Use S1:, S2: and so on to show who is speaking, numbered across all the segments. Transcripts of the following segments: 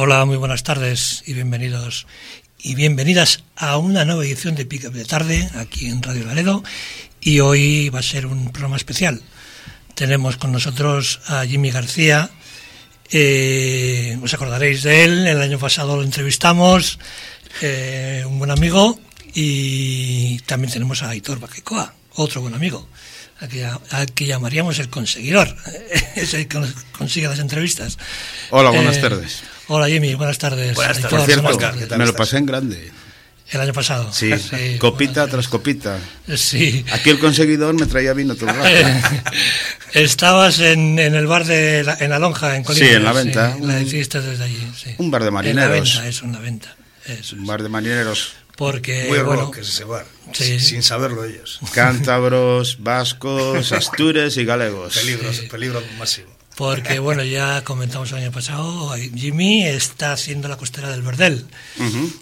S1: Hola, muy buenas tardes y bienvenidos y bienvenidas a una nueva edición de Pick Up de Tarde aquí en Radio Laredo, y hoy va a ser un programa especial. Tenemos con nosotros a Jimmy García. Os acordaréis de él, el año pasado lo entrevistamos, un buen amigo, y también tenemos a Aitor Bakekoa, otro buen amigo, a que llamaríamos el conseguidor, es el que consigue las entrevistas.
S2: Hola, buenas tardes.
S1: Hola Jimmy, buenas tardes.
S3: Buenas tardes.
S2: Por cierto,
S3: ¿Qué tal
S2: me lo
S3: estás?
S2: pasé en grande.
S1: El año pasado.
S2: Sí, copita tras copita.
S1: Sí.
S2: Aquí el conseguidor me traía vino todo el rato.
S1: Estabas en el bar en La Lonja, en Colima.
S2: Sí, en La Venta.
S1: Sí, la hiciste desde allí, sí.
S2: Un bar de marineros.
S1: En La Venta. Eso
S2: Un
S1: es.
S2: bar de marineros.
S1: Porque,
S3: Muy
S1: bueno,
S3: rock es ese bar,
S1: sí.
S3: sin saberlo ellos.
S2: Cántabros, vascos, astures y galegos.
S3: Peligro máximo.
S1: porque, bueno, ya comentamos el año pasado, Jimmy está haciendo la costera del Verdel.
S2: Ujú.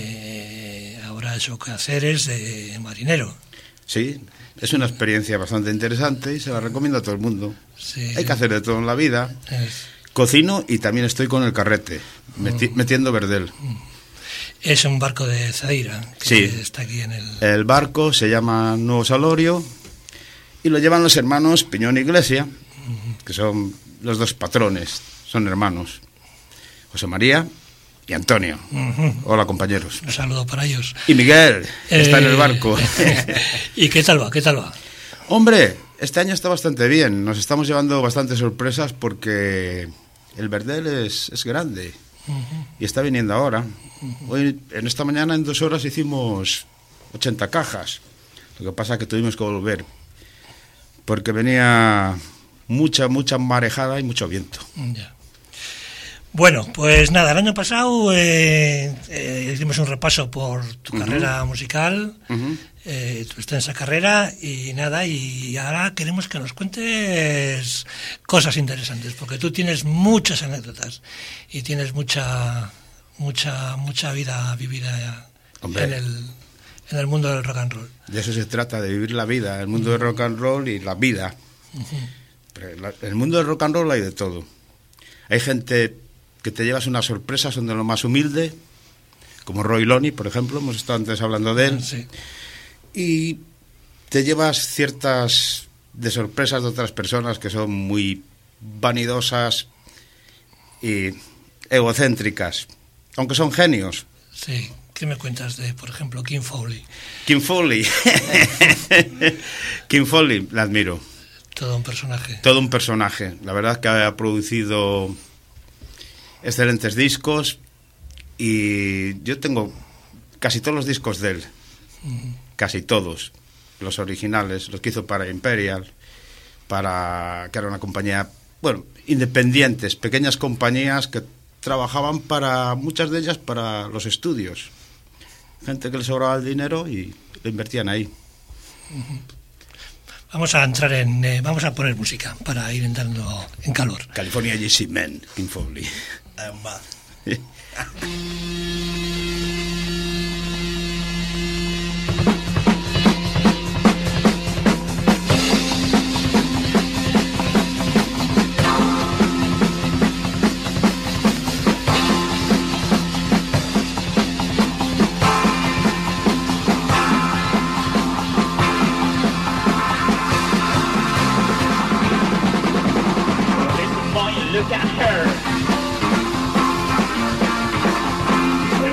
S1: Ahora eso que hacer es de marinero.
S2: Sí, es una experiencia bastante interesante y se la recomiendo a todo el mundo.
S1: Sí.
S2: Hay que hacer de todo en la vida.
S1: Es-
S2: Cocino y también estoy con el carrete, metiendo verdel.
S1: Es un barco de Zaira, que
S2: Sí.
S1: está aquí en el...
S2: El barco se llama Nuevo Salorio y lo llevan los hermanos Piñón y Iglesia, que son los dos patrones, son hermanos, José María y Antonio. Hola, compañeros.
S1: Un saludo para ellos.
S2: Y Miguel, está en el barco.
S1: ¿Y qué tal va? ¿Qué tal va?
S2: Hombre, este año está bastante bien, nos estamos llevando bastantes sorpresas porque el verdel es grande y está viniendo ahora. Hoy, en esta mañana, en 2 horas hicimos 80 cajas. Lo que pasa es que tuvimos que volver porque venía mucha marejada y mucho viento.
S1: Ya. Bueno, pues nada, el año pasado hicimos un repaso por tu carrera musical, tu extensa carrera, y nada, y ahora queremos que nos cuentes cosas interesantes, porque tú tienes muchas anécdotas y tienes mucha vida vivida
S2: Hombre.
S1: en el mundo del rock and roll.
S2: De eso se trata, de vivir la vida, el mundo del rock and roll y la vida. Pero en el mundo del rock and roll hay de todo. Hay gente que te llevas unas sorpresas, son de lo más humilde, como Roy Loney, por ejemplo, hemos estado antes hablando de él,
S1: Sí.
S2: y te llevas ciertas de sorpresas de otras personas que son muy vanidosas y egocéntricas, aunque son genios.
S1: Sí. ¿Qué me cuentas de, por ejemplo, Kim Fowley?
S2: Kim Fowley. Kim Fowley, la admiro.
S1: Todo un personaje.
S2: Todo un personaje. La verdad que ha producido excelentes discos y yo tengo casi todos los discos de él. Casi todos. Los originales, los que hizo para Imperial, que era una compañía, bueno, independientes, pequeñas compañías que trabajaban para, muchas de ellas, para los estudios. Gente que les sobraba el dinero y lo invertían ahí.
S1: Vamos a poner música para ir entrando en calor.
S2: California Jazzy Man, Kim Fowley.
S3: I'm bad.
S4: Listen, boy, look at her.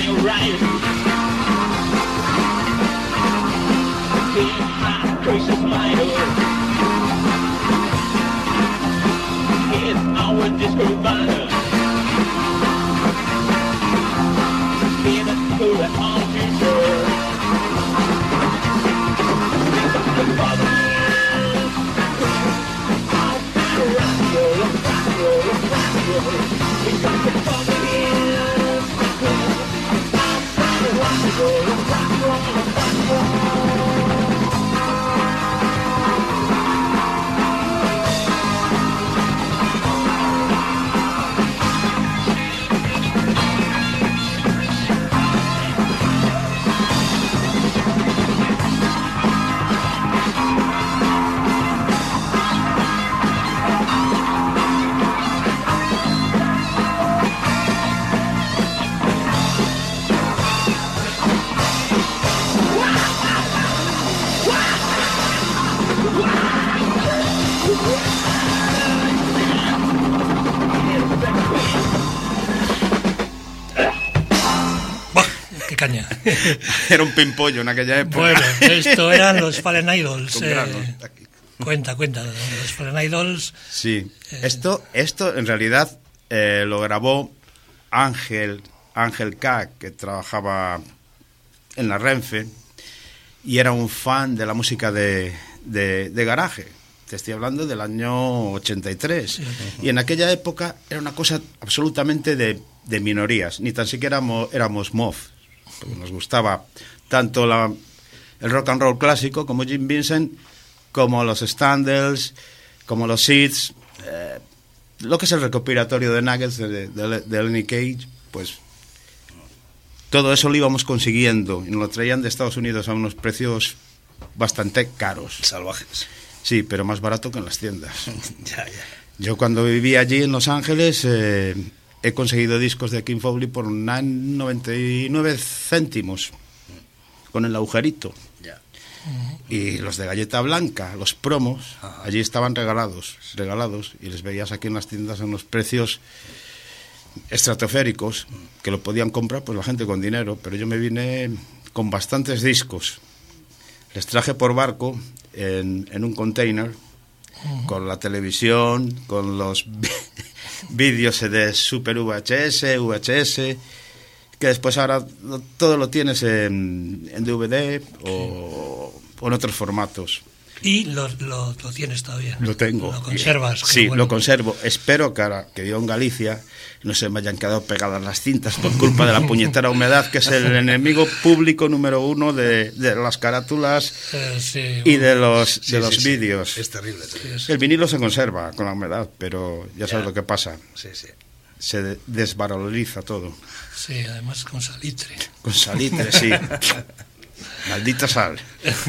S1: Caña.
S2: Era un pimpollo en aquella época.
S1: Bueno, esto eran los Fallen Idols. Cuenta, los Fallen Idols.
S2: Sí, esto en realidad lo grabó Ángel K, que trabajaba en la Renfe y era un fan de la música de garaje. Te estoy hablando del año 83. Sí. Y en aquella época era una cosa absolutamente de minorías. Ni tan siquiera éramos mob. Porque nos gustaba tanto el rock and roll clásico como Jim Vincent, como los Standards, como los Seeds, lo que es el recopilatorio de Nuggets de Lenny Cage, pues todo eso lo íbamos consiguiendo y nos lo traían de Estados Unidos a unos precios bastante caros.
S3: Salvajes.
S2: Sí, pero más barato que en las tiendas.
S3: Ya.
S2: Yo cuando vivía allí en Los Ángeles he conseguido discos de King Foley por 99 céntimos con el agujerito.
S3: Ya.
S2: Y los de galleta blanca, los promos, allí estaban regalados y les veías aquí en las tiendas a unos precios estratosféricos que lo podían comprar pues la gente con dinero, pero yo me vine con bastantes discos. Les traje por barco en un container con la televisión, con los vídeos de Super VHS, que después ahora todo lo tienes en DVD o en otros formatos.
S1: ¿Y lo tienes todavía?
S2: Lo tengo.
S1: ¿Lo conservas?
S2: Sí,
S1: bueno.
S2: Lo conservo. Espero que ahora que yo en Galicia no se me hayan quedado pegadas las cintas por culpa de la puñetera humedad, que es el enemigo público número uno de las carátulas y de los vídeos.
S3: Sí. Es terrible.
S2: El vinilo se conserva con la humedad, pero ya sabes lo que pasa.
S3: Sí.
S2: Se desvaloriza todo.
S1: Sí, además con salitre.
S2: Con salitre, sí. Maldita sal.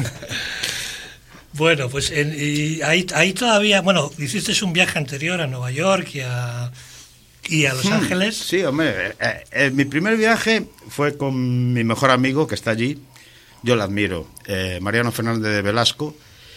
S1: Bueno, pues y ahí todavía, bueno, hiciste un viaje anterior a Nueva York y a Los Ángeles.
S2: Sí, hombre, mi primer viaje fue con mi mejor amigo que está allí, yo lo admiro, Mariano Fernández de Velasco.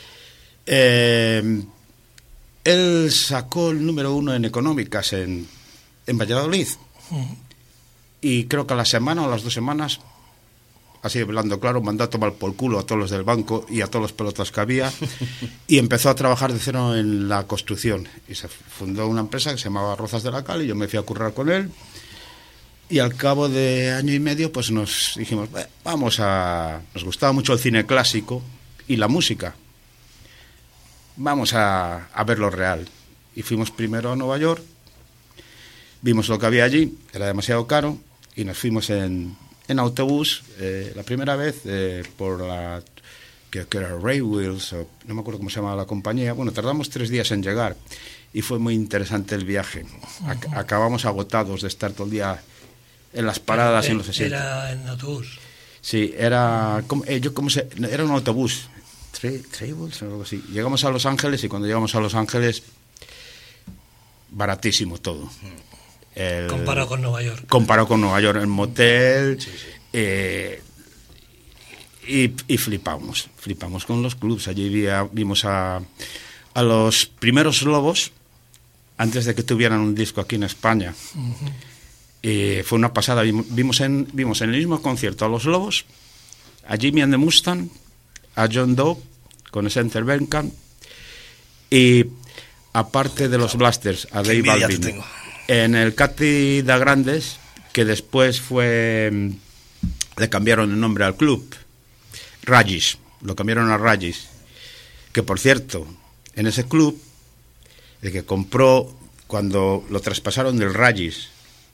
S2: Él sacó el número 1 en económicas en Valladolid y creo que a la semana o a las 2 semanas, así hablando claro, mandó a tomar por culo a todos los del banco y a todos los pelotas que había y empezó a trabajar de cero en la construcción y se fundó una empresa que se llamaba Rozas de la Cal y yo me fui a currar con él y al cabo de año y medio pues nos dijimos, nos gustaba mucho el cine clásico y la música, vamos a verlo real y fuimos primero a Nueva York, vimos lo que había allí, era demasiado caro y nos fuimos en autobús, la primera vez por la que era Railwheels, no me acuerdo cómo se llamaba la compañía. Bueno, tardamos 3 días en llegar y fue muy interesante el viaje. Acabamos agotados de estar todo el día en las paradas y en los asientos.
S1: ¿Era en autobús?
S2: Sí, era un autobús, Trailwheels o algo así. Llegamos a Los Ángeles y cuando llegamos a Los Ángeles, baratísimo todo.
S1: Comparado con Nueva York.
S2: Comparado con Nueva York, el motel.
S3: Sí.
S2: Y flipamos con los clubs. Allí vimos a los primeros Lobos, antes de que tuvieran un disco aquí en España. Y fue una pasada. Vimos en el mismo concierto a Los Lobos, a Jimmy and the Mustang, a John Doe con Enter Bandcamp y aparte de los Blasters, a Dave Balvin. En el Cati da Grandes, que después le cambiaron el nombre al club, Ragis, lo cambiaron a Ragis, que por cierto, en ese club, el que compró, cuando lo traspasaron del Ragis,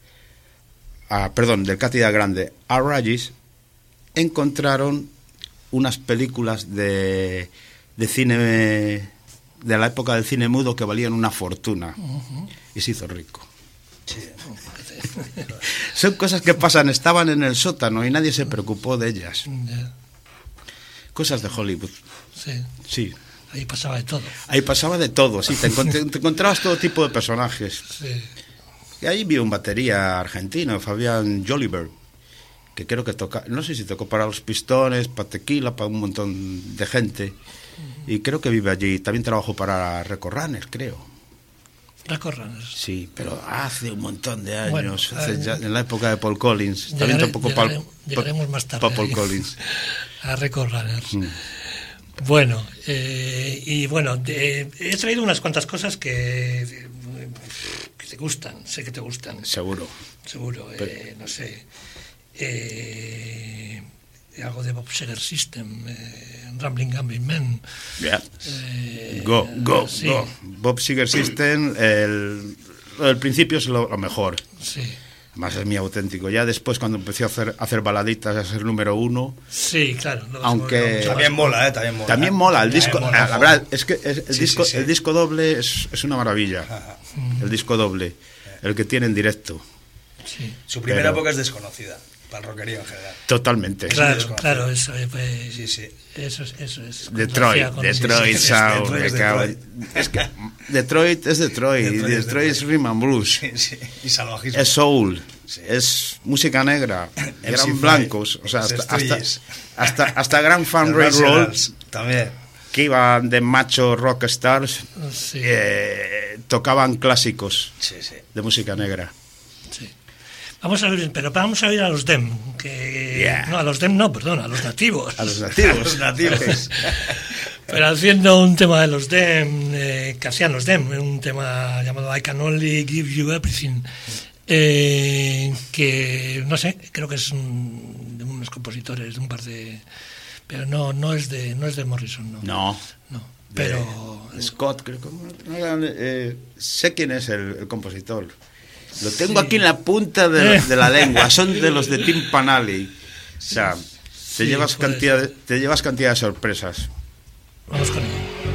S2: del Cati da Grande a Ragis, encontraron unas películas de cine, de la época del cine mudo, que valían una fortuna, y se hizo rico.
S3: Sí.
S2: Son cosas que pasan, estaban en el sótano y nadie se preocupó de ellas. Cosas de Hollywood. Sí.
S1: Ahí pasaba de todo.
S2: Ahí pasaba de todo, sí. Te encontrabas todo tipo de personajes.
S1: Sí.
S2: Y ahí vi un batería argentino, Fabián Joliber, que creo que toca, no sé si tocó para Los Pistones, para Tequila, para un montón de gente. Y creo que vive allí. También trabajó para Record Runners, creo.
S1: Record Runners.
S2: Sí, pero hace un montón de años, en la época de Paul Collins. También tampoco
S1: llegaremos más tarde
S2: para Paul Collins.
S1: A Record Runners. Bueno, y bueno, he traído unas cuantas cosas que te gustan, sé que te gustan.
S2: Seguro.
S1: No sé. Algo de Bob Seger System, Rambling Gambling Man.
S2: Yeah. Go. Bob Seger System, el principio es lo mejor.
S1: Sí.
S2: Además es muy auténtico. Ya después, cuando empecé a hacer baladitas, a ser número uno.
S1: Sí, claro.
S2: Aunque
S3: también mola.
S2: También mola. El disco,
S3: mola,
S2: la verdad es que el
S3: sí.
S2: disco doble es una maravilla. El disco doble, el que tiene en directo.
S1: Sí.
S3: Su primera época es desconocida para el rockerío en general.
S2: Totalmente.
S1: Claro, eso pues,
S3: sí.
S1: Eso es.
S2: Detroit Sound. Es que Detroit es Detroit. Detroit es rhythm and blues.
S3: Sí. Y salvajismo.
S2: Es soul.
S3: Sí.
S2: Es música negra. Eran
S3: MC5,
S2: blancos. O sea, hasta Grand Fan Railroad
S3: también.
S2: Que iban de macho rock stars.
S1: Sí.
S2: Tocaban clásicos
S3: Sí.
S2: de música negra.
S1: Sí. Vamos a oír a los Dem, no, a los Dem no, perdón, a los nativos.
S2: A los nativos.
S1: Pero haciendo un tema de los Dem, que hacían los Dem, un tema llamado I Can Only Give You Everything, que, no sé, creo que es de unos compositores, de un par de... Pero no es de Morrison,
S2: No.
S1: Pero...
S2: Scott, creo que... sé quién es el compositor. Lo tengo aquí en la punta de la lengua. Son de los de Tim Panali. O sea, te llevas cantidad de sorpresas.
S1: Vamos con ello.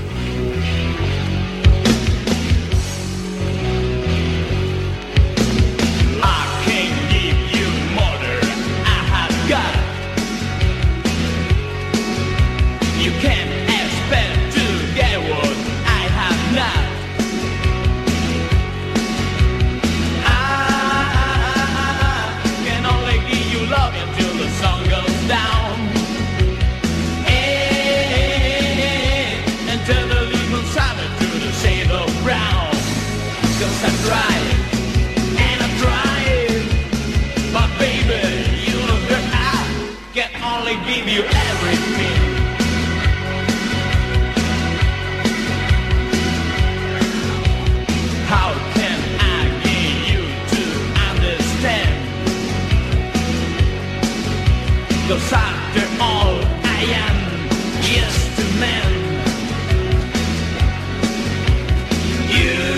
S4: Give you everything. How can I get you to understand? 'Cause after all I am just a man. You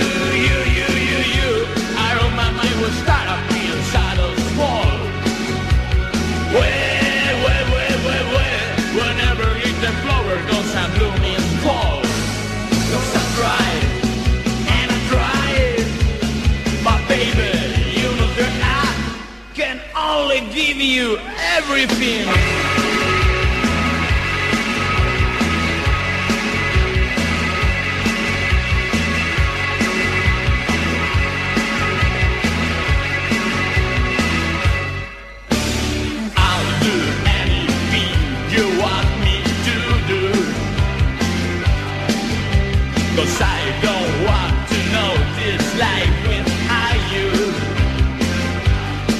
S4: I wrote my mind will start up inside a small. Whenever the flower goes and bloom in fall. 'Cause I tried and I tried, but baby, you know that I can only give you everything. Cause I don't want to know this life without you.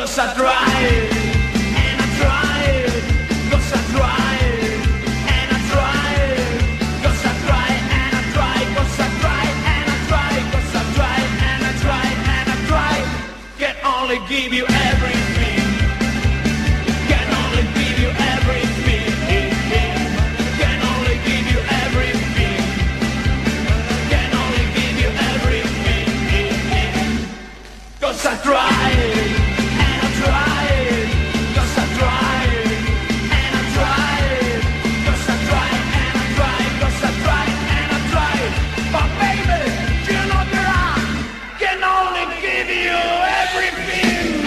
S4: 'cause I tried, and I tried, 'cause I tried, and I tried, 'cause I tried, and I tried, 'cause I tried, and I tried, 'cause I tried, and I tried, and I tried. Can only give you everything. Can only give you everything. Can only give you everything. Can only give you everything. 'Cause I tried, and I tried, 'cause I tried, and I tried, 'cause I tried, and I tried, 'cause I tried, and I tried. But baby, you know that I can only give you everything.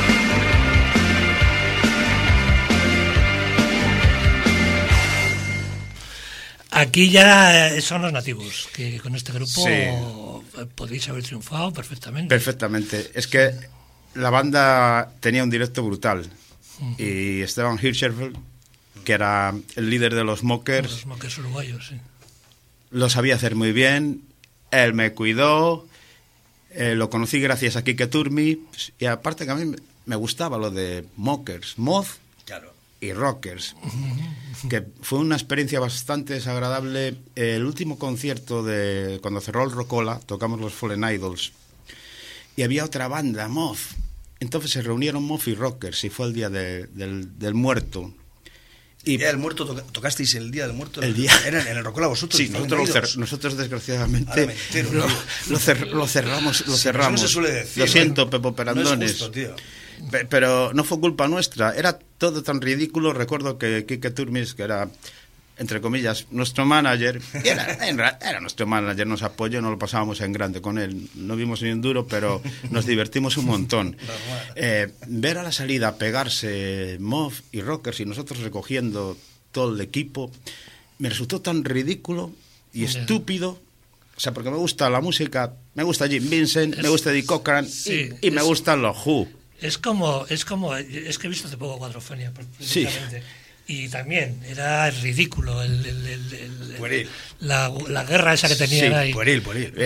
S1: Aquí ya son los nativos, que con este grupo
S2: Sí.
S1: podéis haber triunfado perfectamente.
S2: Perfectamente. Es que la banda tenía un directo brutal. Y Esteban Hirschfeld, que era el líder de los Mockers,
S1: Los Mockers uruguayos, sí.
S2: lo sabía hacer muy bien. Él me cuidó. Lo conocí gracias a Kike Turmi. Y aparte que a mí me gustaba lo de Mockers, Moth
S3: Claro.
S2: y Rockers, que fue una experiencia bastante desagradable. El último concierto de cuando cerró el Rocola, tocamos los Fallen Idols, y había otra banda, Moth. Entonces se reunieron Moth y Rockers, y fue el día del muerto.
S3: Y
S2: Y
S3: el día del muerto, tocasteis el día del muerto.
S2: El día-
S3: Era en el Rocola vosotros.
S2: sí, nosotros
S3: Ahora
S2: desgraciadamente
S3: me entero,
S2: lo
S3: tío.
S2: cerramos.
S3: Sí, pero eso no se suele decir,
S2: Lo
S3: ¿no?
S2: siento, Pepo
S3: No es
S2: Perandones.
S3: justo, tío.
S2: Pero no fue culpa nuestra, era todo tan ridículo. Recuerdo que Kike Turmis, que era, entre comillas, nuestro manager, y era nuestro manager, nos apoyó, nos lo pasábamos en grande con él. No vimos ni un duro, pero nos divertimos un montón. Ver a la salida pegarse Moth y Rockers y nosotros recogiendo todo el equipo, me resultó tan ridículo y estúpido. O sea, porque me gusta la música, me gusta Jim Vincent, me gusta Eddie Cochran
S1: Sí,
S2: y me gustan los Who.
S1: Es que he visto hace poco Cuadrofenia, precisamente. Y también era ridículo
S3: Pueril.
S1: la guerra esa que tenían
S2: Sí,
S1: ahí.
S3: Pueril.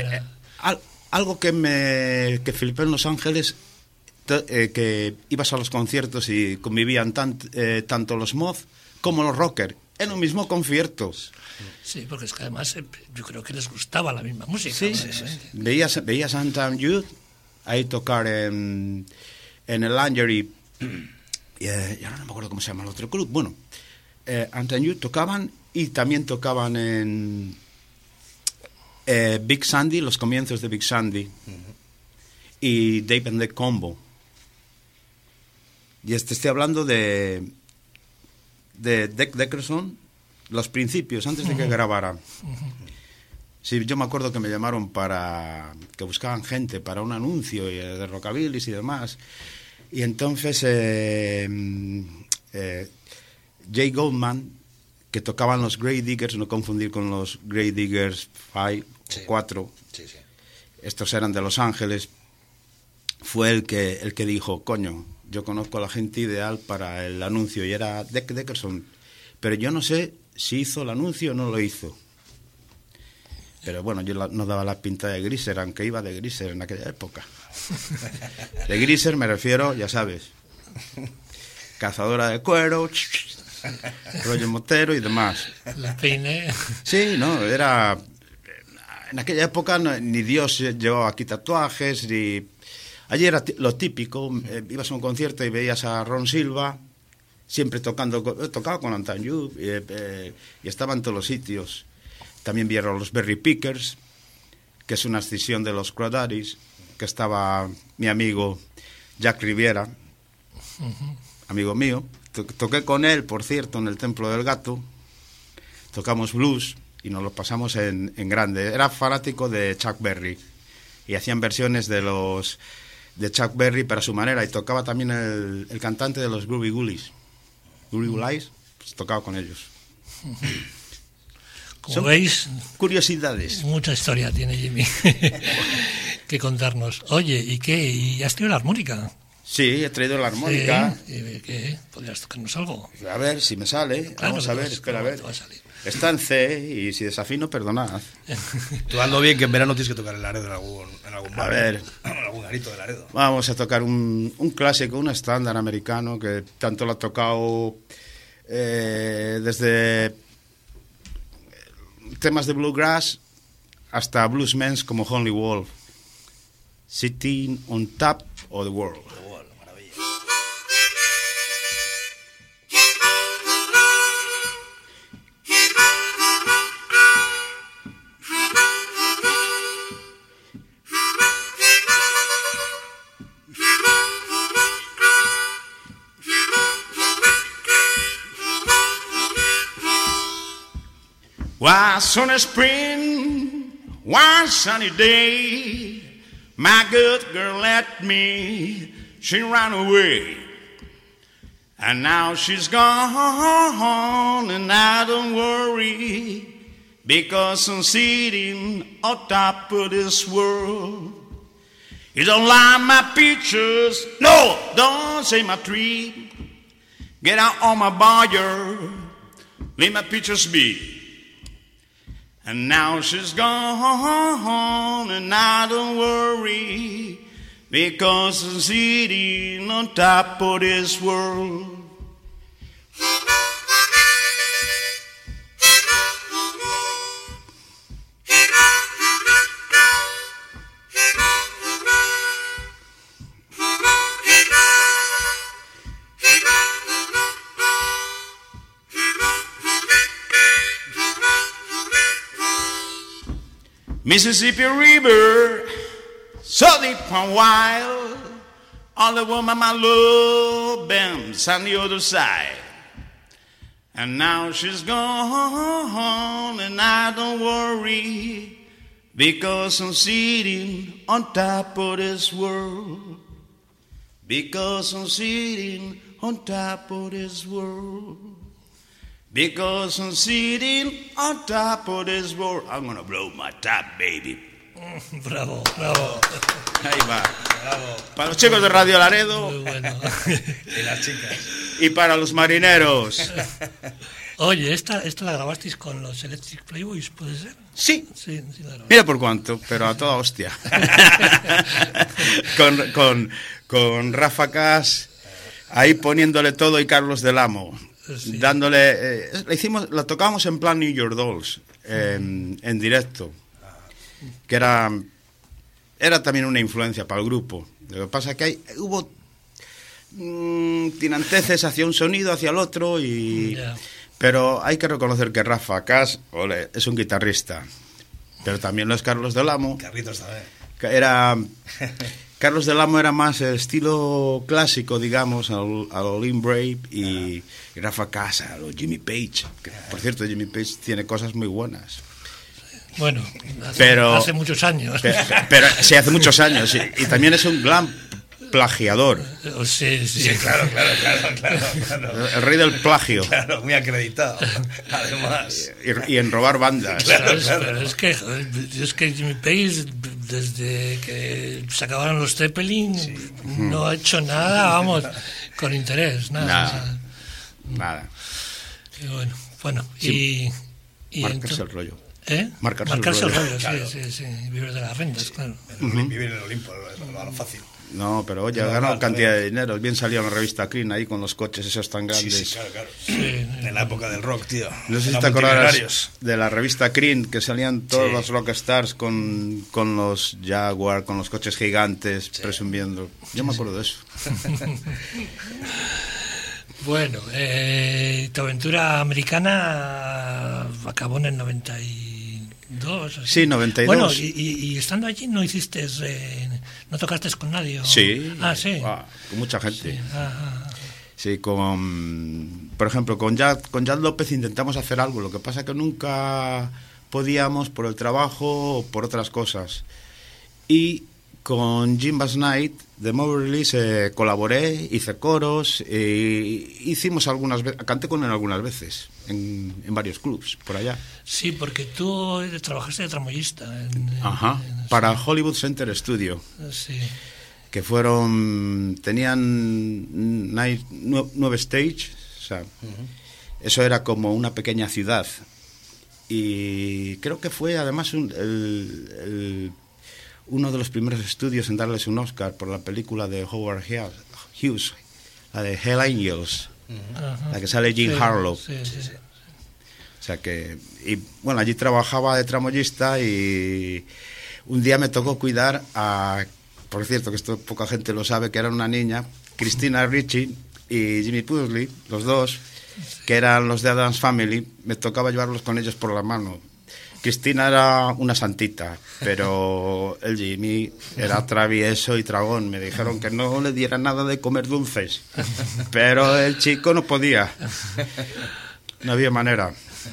S2: Algo que flipé en Los Ángeles, que ibas a los conciertos y convivían tanto los Moth como los Rockers en un mismo concierto.
S1: Sí, porque es que además yo creo que les gustaba la misma música.
S2: Sí,
S1: obviamente.
S2: veías a Anton Youth ahí tocar en el Lingerie, y ya no me acuerdo cómo se llama el otro club. Bueno, Anton Youth tocaban y también tocaban en Big Sandy, los comienzos de Big Sandy, y Dave and the Combo. Y estoy hablando de Dick Dickerson, los principios, antes de que grabara. Sí, yo me acuerdo que me llamaron para que buscaban gente para un anuncio de rockabilis y demás. Y entonces Jay Goldman, que tocaban los Grey Diggers, no confundir con los Grey Diggers 5 o 4,
S3: Sí, sí.
S2: estos eran de Los Ángeles, fue el que dijo, coño, yo conozco a la gente ideal para el anuncio, y era Dick Dickerson, pero yo no sé si hizo el anuncio o no lo hizo. Pero bueno, yo no daba la pinta de Greaser, aunque iba de Greaser en aquella época. De Greaser me refiero, ya sabes, cazadora de cuero, rollo motero y demás.
S1: La peine.
S2: Sí, no, era... En aquella época ni Dios llevaba aquí tatuajes, ni... Allí era lo típico, ibas a un concierto y veías a Ron Silva, siempre tocaba con Anton Youth, y estaba en todos los sitios. También vieron los Berry Pickers, que es una escisión de los Crawdaddies, que estaba mi amigo Jack Riviera, amigo mío. Toqué con él, por cierto, en el Templo del Gato. Tocamos blues y nos lo pasamos en grande. Era fanático de Chuck Berry y hacían versiones de Chuck Berry para su manera, y tocaba también el cantante de los Groovy Ghoulies. Groovy Ghoulies, pues tocaba con ellos.
S1: Como veis,
S2: curiosidades.
S1: Mucha historia tiene Jimmy que contarnos. Oye, ¿y qué? ¿Y has traído la armónica?
S2: Sí, he traído la armónica.
S1: Sí, ¿qué? ¿Podrías tocarnos algo?
S2: A ver si me sale.
S1: Claro,
S2: Vamos a ver, espera a ver. Está en C y si desafino, perdonad.
S3: Tú ando bien que en verano tienes que tocar el Laredo en algún bar.
S2: A ver.
S3: En algún garito de Laredo.
S2: Vamos a tocar un clásico, un estándar americano que tanto lo ha tocado desde temas de bluegrass hasta bluesmen como Holly Wolf. Sitting on Top of the World.
S3: Maravilla.
S2: One sunny spring, one sunny day, my good girl left me, she ran away. And now she's gone, and I don't worry, because I'm sitting on top of this world. You don't like my pictures, no, don't say my tree. Get out on my bar, leave my pictures be. And now she's gone, and I don't worry, because I'm sitting on top of this world. Mississippi River, so deep and wild, all the woman my love bends on the other side. And now she's gone, and I don't worry, because I'm sitting on top of this world. Because I'm sitting on top of this world. Because I'm sitting on top of this world. I'm gonna blow my top, baby.
S1: Bravo, bravo.
S2: Ahí va. Bravo. Para los chicos de Radio Laredo.
S1: Muy bueno.
S3: Y las chicas.
S2: Y para los marineros.
S1: Oye, ¿esta la grabasteis con los Electric Playboys, puede ser?
S2: Sí.
S1: Sí, la grabasteis.
S2: Mira por cuánto, pero a toda hostia. con Rafa Cas ahí poniéndole todo y Carlos del Amo.
S1: Sí.
S2: Dándole la tocábamos en plan New York Dolls en directo, que era también una influencia para el grupo. Lo que pasa es que hubo tinanteces hacia un sonido, hacia el otro pero hay que reconocer que Rafa Cas es un guitarrista, pero también lo es Carlos del Amo.
S3: Carlitos también.
S2: Carlos del Amo era más el estilo clásico, digamos, a lo Lynn Brave y Rafa Cas, a lo Jimmy Page. Que, por cierto, Jimmy Page tiene cosas muy buenas.
S1: Bueno, hace muchos años.
S2: Pero sí, hace muchos años. Y también es un gran plagiador.
S1: Sí,
S3: claro.
S2: El rey del plagio.
S3: Claro, muy acreditado. Además.
S2: Y en robar bandas.
S1: Claro. Pero es que Jimmy Page, desde que se acabaron los Zeppelin, no ha hecho nada, vamos, con interés. Nada. Bueno,
S2: sí.
S1: y
S2: marcarse el rollo.
S1: Marcarse el rollo,
S3: claro.
S1: Sí. Vivir de las rentas, claro.
S3: Vivir en el Olimpo, lo fácil.
S2: No, pero oye, ha ganado cantidad de dinero. Bien salió en la revista Cream ahí con los coches esos tan grandes.
S3: Sí, claro. En la época del rock, tío.
S2: No sé si te acordarás de la revista Cream, que salían todos los rockstars con los Jaguar, con los coches gigantes, presumiendo. Yo me acuerdo de eso.
S1: Bueno, tu aventura americana acabó en el 92. Así.
S2: Sí, 92.
S1: Bueno, y estando allí no hiciste, no tocaste con nadie.
S2: Sí.
S1: Sí.
S2: Con mucha gente.
S1: Sí.
S2: Sí, por ejemplo, con Jad López intentamos hacer algo. Lo que pasa que nunca podíamos por el trabajo o por otras cosas. Y con Jim Bass Knight de Moverly colaboré, hice coros, hicimos canté con él algunas veces en varios clubs por allá.
S1: Sí, porque tú trabajaste de tramoyista.
S2: Para Hollywood Center Studio.
S1: Sí.
S2: Que tenían 9 stage, o sea, eso era como una pequeña ciudad y creo que fue además uno de los primeros estudios en darles un Oscar por la película de Howard Hughes, la de Hell Angels, la que sale Jean Harlow.
S1: Sí.
S2: O sea que, y bueno, allí trabajaba de tramoyista y un día me tocó cuidar a, por cierto, que esto poca gente lo sabe, que era una niña, Christina Ricci y Jimmy Pugsley, los dos, que eran los de Addams Family. Me tocaba llevarlos con ellos por la mano. Cristina era una santita, pero el Jimmy era travieso y tragón. Me dijeron que no le diera nada de comer dulces, pero el chico no podía. No había manera.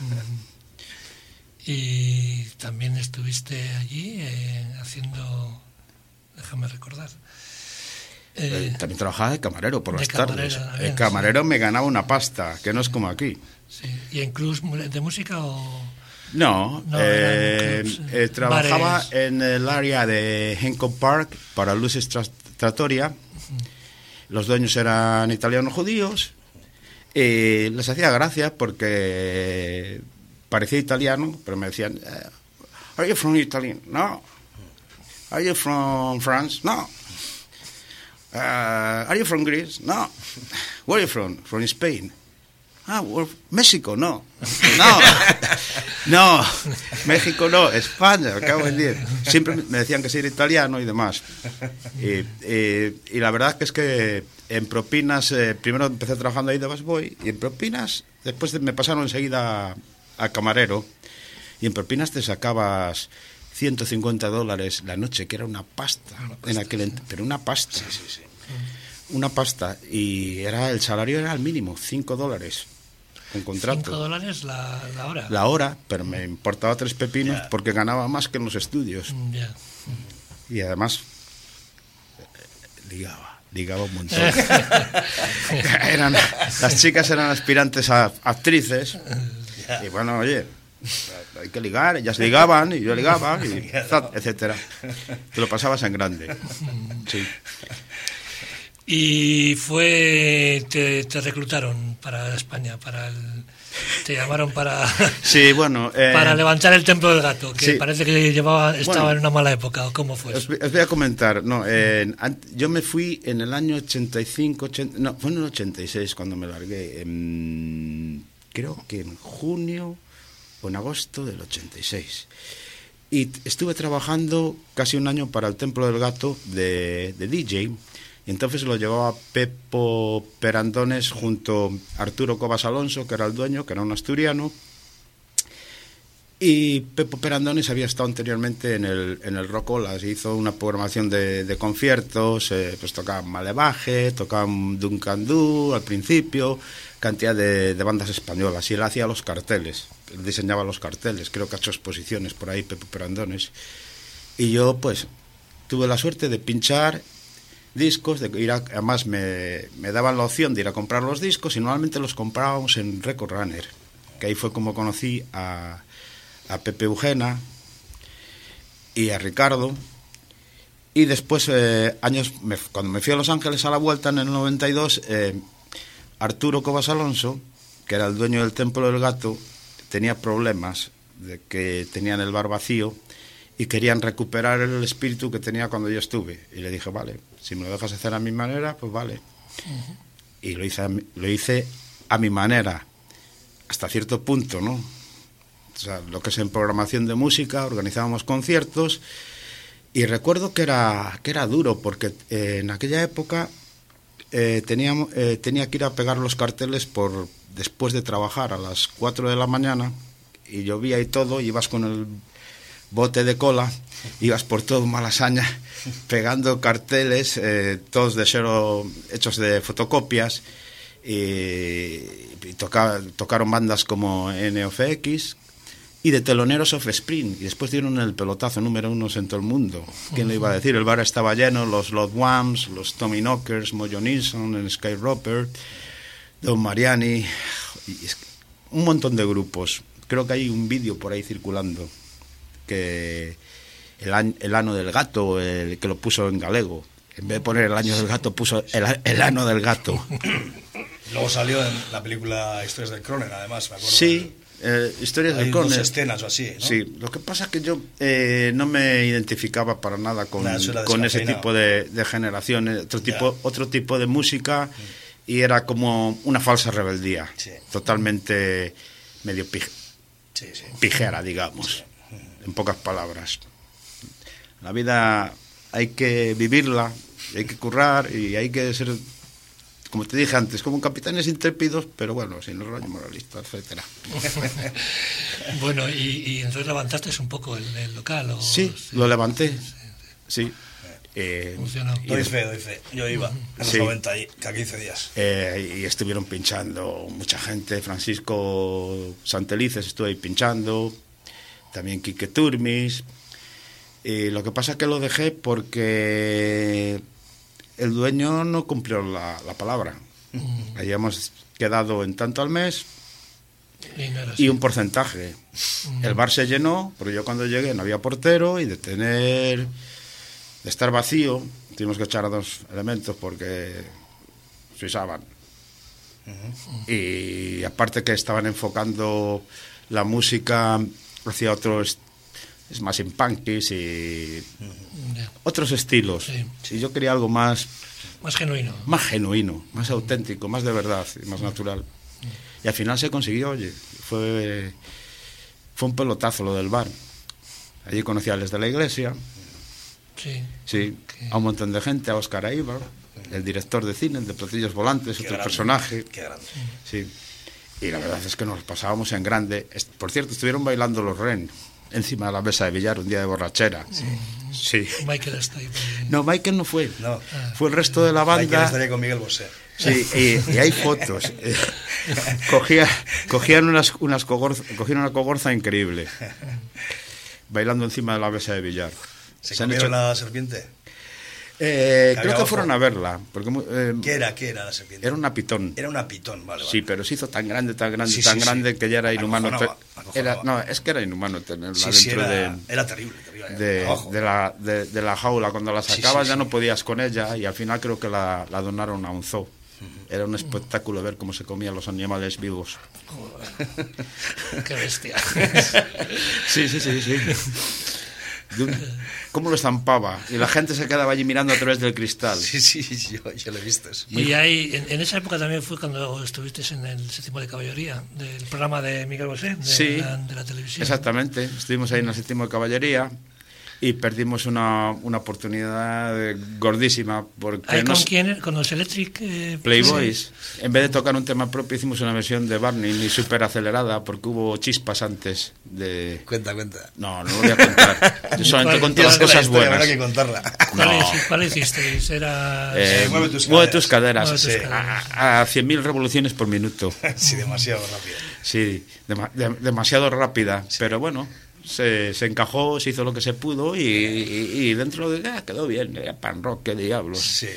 S1: Y también estuviste allí haciendo, déjame recordar.
S2: También trabajaba de camarero por las tardes.
S1: También,
S2: El camarero me ganaba una pasta, que no es como aquí.
S1: Sí. ¿Y en clubs de música o...?
S2: No, trabajaba
S1: bares.
S2: en el área de Hancock Park para Lucis Trattoria. Los dueños eran italianos judíos y les hacía gracia porque parecía italiano, pero me decían, ¿Are you from Italy? No. ¿Are you from France? No. ¿Are you from Greece? No. ¿Where are you from? From Spain. México, no. No, México no, España, acabo de decir. Siempre me decían que sí era italiano y demás. Y la verdad que es que en propinas, primero empecé trabajando ahí de busboy, y en propinas, después me pasaron enseguida a camarero, y en propinas te sacabas $150 la noche, que era una pasta, pero una pasta.
S3: Sí.
S2: Una pasta, y el salario era al mínimo, $5 con contrato.
S1: $5 la hora.
S2: La hora, pero me importaba 3 pepinos porque ganaba más que en los estudios.
S1: Ya.
S2: Y además ligaba un montón. Las chicas eran aspirantes a actrices y bueno, oye, hay que ligar, ellas ligaban y yo ligaba, y etcétera. Te lo pasabas en grande. Sí.
S1: Y te reclutaron para España, te llamaron para
S2: Sí, bueno,
S1: para levantar el Templo del Gato, que
S2: sí.
S1: Parece que estaba en una mala época, ¿o cómo fue?
S2: Os voy a comentar, yo me fui en el año 85, fue en el 86 cuando me largué, creo que en junio o en agosto del 86. Y estuve trabajando casi un año para el Templo del Gato de DJ. Y entonces lo llevaba Pepo Perandones junto a Arturo Cobas Alonso, que era el dueño, que era un asturiano. Y Pepo Perandones había estado anteriormente en el Rocolas, hizo una programación de conciertos, pues tocaban Malevaje, tocaban Duncan Du al principio, cantidad de bandas españolas, y él hacía los carteles, él diseñaba los carteles, creo que ha hecho exposiciones por ahí, Pepo Perandones. Y yo pues tuve la suerte de pinchar discos, además me daban la opción de ir a comprar los discos, y normalmente los comprábamos en Record Runner, que ahí fue como conocí a Pepe Eugena y a Ricardo. Y después, cuando me fui a Los Ángeles a la vuelta en el 92, Arturo Cobas Alonso, que era el dueño del Templo del Gato, tenía problemas de que tenían el bar vacío y querían recuperar el espíritu que tenía cuando yo estuve. Y le dije, vale, si me lo dejas hacer a mi manera, pues vale. Y lo hice a mi manera, hasta cierto punto, ¿no? O sea, lo que es en programación de música, organizábamos conciertos, y recuerdo que era duro, porque en aquella época tenía que ir a pegar los carteles después de trabajar a las 4 de la mañana, y llovía y todo, y ibas con el bote de cola, ibas por todo Malasaña pegando carteles, todos de cero, hechos de fotocopias, y tocaron bandas como NOFX y de teloneros Offspring, y después dieron el pelotazo número 1 en todo el mundo. ¿Quién lo iba a decir? El bar estaba lleno, los Lodwams, los Tommy Knockers, Mojo Nilsson, el Sky Roper, Don Mariani, un montón de grupos. Creo que hay un vídeo por ahí circulando, que el ano del gato, el que lo puso en galego, en vez de poner el año del gato, puso el ano del gato.
S3: Luego salió en la película Historias del Croner, además, me acuerdo.
S2: Sí, Historias
S3: Hay
S2: del
S3: dos
S2: Cone.
S3: escenas o así, ¿no?
S2: Sí, lo que pasa es que yo no me identificaba para nada con,
S3: Nada, eso era
S2: con ese
S3: descafeinado.
S2: tipo de generaciones, otro tipo de música, y era como una falsa rebeldía,
S3: Sí.
S2: totalmente medio
S3: Sí, sí.
S2: pijera, digamos, en pocas palabras. La vida hay que vivirla, hay que currar y hay que ser, como te dije antes, como capitanes intrépidos, pero bueno, sin los rayos moralistas, etcétera.
S1: Bueno, y entonces levantaste un poco el local. ¿O?
S2: Sí, lo levanté, sí.
S1: Funcionó.
S2: Y
S3: Doy fe. Yo iba en los
S2: Sí.
S3: 90 ahí, cada 15 días.
S2: y estuvieron pinchando mucha gente. Francisco Santelices estuvo ahí pinchando, también Quique Turmis. Y lo que pasa es que lo dejé porque el dueño no cumplió la palabra. Habíamos quedado en tanto al mes
S1: Y no era
S2: y
S1: así.
S2: un porcentaje. El bar se llenó, porque yo cuando llegué no había portero, y de estar vacío, tuvimos que echar a 2 elementos porque se usaban. Y aparte que estaban enfocando la música hacia otros, es más en punkis y
S1: Ya.
S2: otros estilos.
S1: Sí.
S2: Y yo quería algo más
S1: Más
S2: genuino, más auténtico, más de verdad y más natural. Y al final se consiguió, oye, fue un pelotazo lo del bar. Allí conocí a los de la iglesia,
S1: Sí.
S2: sí, a un montón de gente, a Óscar Aíbar, el director de cine, el de Platillos Volantes,
S3: Qué
S2: otro
S3: grande,
S2: personaje.
S3: Qué grande.
S2: Sí. Y la verdad es que nos pasábamos en grande. Por cierto, estuvieron bailando los Ren encima de la mesa de billar un día de borrachera. Sí.
S1: Michael está ahí.
S2: No, Michael no fue.
S3: No.
S2: Fue el resto de la
S3: Michael
S2: banda.
S3: estaría con Miguel Bosé.
S2: Sí, y hay fotos. Cogían una cogorza increíble, bailando encima de la mesa de billar.
S3: ¿Se
S2: han
S3: comieron
S2: hecho-
S3: la serpiente?
S2: creo que
S3: abajo.
S2: fueron a verla, porque
S3: ¿Qué era la serpiente?
S2: era una pitón.
S3: Era una pitón, vale.
S2: Sí, pero se hizo tan grande,
S3: Sí, sí, sí.
S2: que ya era inhumano.
S3: Acojonaba.
S2: No, es que era inhumano tenerla
S3: Sí,
S2: dentro
S3: era terrible. Abajo.
S2: de la jaula. Cuando la sacabas
S3: sí,
S2: ya
S3: sí.
S2: no podías con ella, y al final creo que la donaron a un zoo. Era un espectáculo ver cómo se comían los animales vivos.
S1: Qué bestia.
S2: Sí. Cómo lo estampaba, y la gente se quedaba allí mirando a través del cristal.
S3: Sí, yo lo he visto. Eso.
S1: Y ahí, en esa época también fue cuando estuviste en el Séptimo de Caballería, del programa de Miguel Bosé,
S2: Sí,
S1: de la televisión.
S2: Exactamente, estuvimos ahí en el Séptimo de Caballería y perdimos una oportunidad gordísima porque
S1: ¿Ahí con quién? ¿Con los Electric
S2: Playboys, en vez de tocar un tema propio, hicimos una versión de Barney y súper acelerada porque hubo chispas antes de...
S3: Cuenta.
S2: No lo voy a contar. Yo solamente cuento las
S3: Tienes la
S2: cosas
S3: historia,
S2: buenas.
S3: habrá que contarla.
S1: ¿Cuál hicisteis? Era...
S3: Mueve tus
S2: Mueve tus caderas.
S1: Mueve tus
S2: Sí,
S1: caderas.
S2: a 100.000 revoluciones por minuto.
S3: Sí, demasiado rápido.
S2: Sí, demasiado rápida, pero bueno, se encajó, se hizo lo que se pudo y dentro de quedó bien, pan rock, qué diablos.
S3: Sí.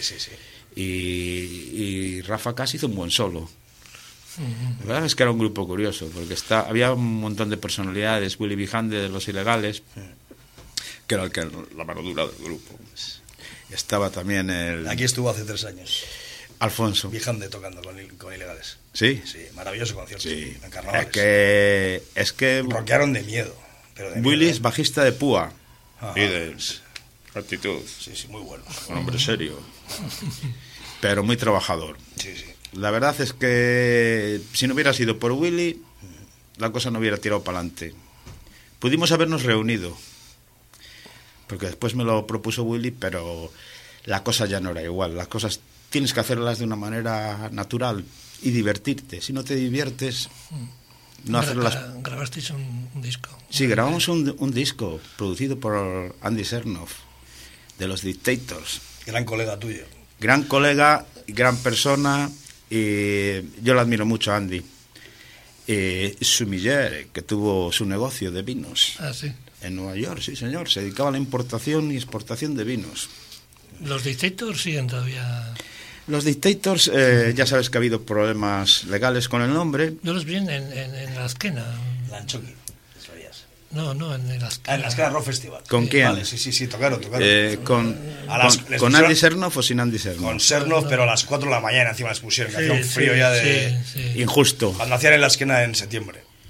S2: Y Rafa Cas hizo un buen solo. La verdad es que era un grupo curioso, porque había un montón de personalidades. Willy Bijande de Los Ilegales, que era la mano dura del grupo. Estaba también
S3: Aquí estuvo hace 3 años.
S2: Alfonso.
S3: Viajando tocando con Ilegales.
S2: ¿Sí?
S3: Sí, maravilloso concierto.
S2: Sí.
S3: En carnavales.
S2: Es que
S3: Rockearon de miedo. Pero de
S2: Willy
S3: miedo,
S2: es bajista de Púa.
S3: Ajá.
S2: Y de actitud.
S3: Sí, muy bueno.
S2: Un hombre serio. Pero muy trabajador.
S3: Sí.
S2: La verdad es que si no hubiera sido por Willy, la cosa no hubiera tirado para adelante. Pudimos habernos reunido, porque después me lo propuso Willy, pero la cosa ya no era igual. Las cosas tienes que hacerlas de una manera natural y divertirte. Si no te diviertes, no hacerlas...
S1: ¿Grabasteis un disco?
S2: Sí, grabamos un disco producido por Andy Sernoff, de los Dictators.
S3: Gran colega tuyo.
S2: Gran colega, gran persona, y yo le admiro mucho a Andy. Su mujer, que tuvo su negocio de vinos
S1: Ah, sí.
S2: en Nueva York, sí señor, se dedicaba a la importación y exportación de vinos.
S1: ¿Los Dictators siguen todavía?
S2: Los Dictators, ya sabes que ha habido problemas legales con el nombre.
S1: Yo los vi en la esquena.
S3: La Anchoqui. Eso veías.
S1: No, en la esquena.
S3: En la esquena Rock Festival.
S2: ¿Con
S3: Sí,
S2: quién?
S3: Vale, sí, tocaron. Les
S2: ¿Con
S3: pusieron-
S2: Andy Sernoff o sin Andy Sernoff?
S3: Con Sernoff, pero a las 4 de la mañana encima les pusieron, que hacía un frío ya de...
S1: Sí.
S2: Injusto.
S3: Cuando hacían en la esquena en septiembre.